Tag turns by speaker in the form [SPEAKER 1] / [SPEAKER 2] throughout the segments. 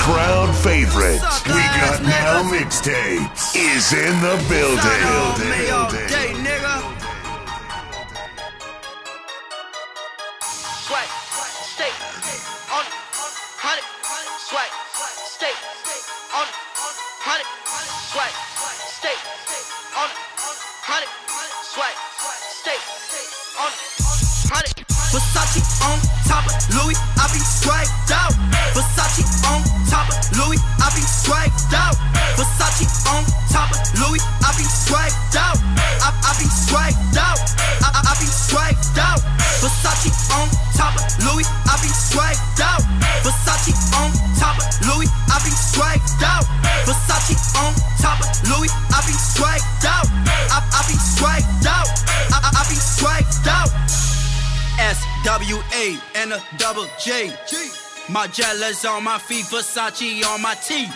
[SPEAKER 1] crowd favorite, We Got Now Mixtapes, is in the building.
[SPEAKER 2] Day, nigga. Swag, stay on 100. Swag, stay on 100. Swag, stay on 100. Swag, stay on 100. Versace on top of Louis, I be swagged out. Versace on top of Louis, I be swagged out. Versace on top of Louis, I be swagged out. I be swagged out. I be swagged out. Versace on top of Louis, I be swagged out. Versace on top of Louis, I be swagged out. Versace on top of Louis, I be swagged out. I be swagged out. I be swagged out. SWA and a double J. Margiella's on my feet, Versace on my teeth.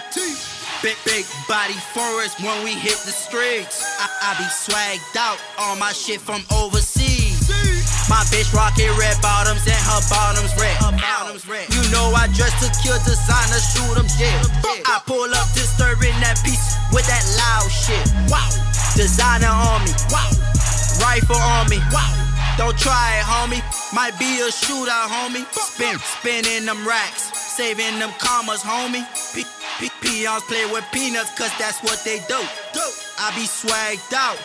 [SPEAKER 2] Big body forest when we hit the streets. I be swagged out, all my shit from overseas. My bitch rockin' red bottoms and her bottoms red. You know I dress to kill, designer, shoot 'em dead. I pull up disturbing that piece with that loud shit. Wow, designer on me. Wow, rifle on me. Wow. Don't try it, homie. Might be a shootout, homie. Spinning them racks, saving them commas, homie. Peons play with peanuts, cause that's what they do. I be swagged out,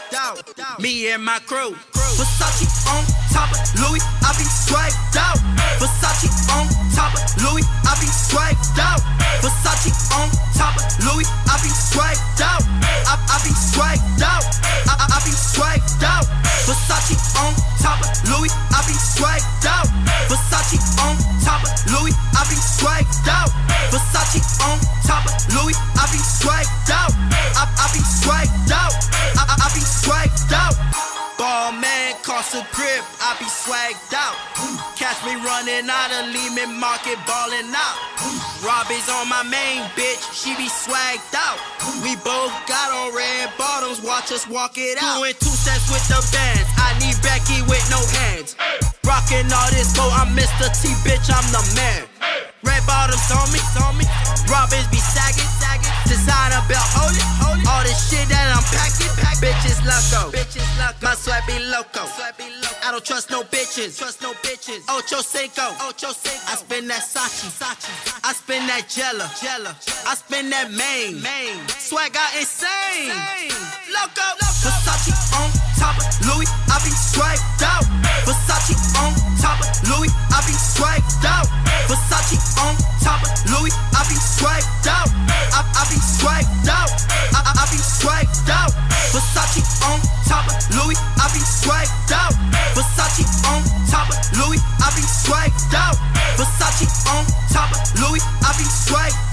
[SPEAKER 2] me and my crew. Versace on top of Louis, I be swagged out. Versace on top of Louis, I be swagged out. Versace on top of Louis, I be swagged out. I be swagged out. I be swagged out. Versace on top of Louis, I be swagged out. Versace on top of Louis, I be swagged out. Versace on top of Louis, I be swagged out. I be swagged out. I be swagged out. Ball man cost a grip, I be swagged out. Catch me running out of Lehman Market, ballin' out. Robbie's on my main bitch, she be swagged out. We both got on red bottoms, watch us walk it out. Doing 2 steps with the bands, I need Becky with no hands. Rockin' all this gold, I'm Mr. T, bitch, I'm the man. Red bottoms on me. Robbins be sagging. Designer belt, hold it. All this shit that I'm packing. Bitches loco. My sweat be loco. I don't trust no bitches. Ocho Cinco. I spin that Sachi. I spin that Jella. I spin that main. Swag out insane. Loco. Versace on top of Louis, I be swagged out. Versace on top of Louis, I be swagged out. Versace on top of Louis, I be swagged out. I be swagged out. I be swagged out. Versace on top of Louis, I be swagged out. Versace on top of Louis, I be swagged out. Versace on top of Louis, I be swagged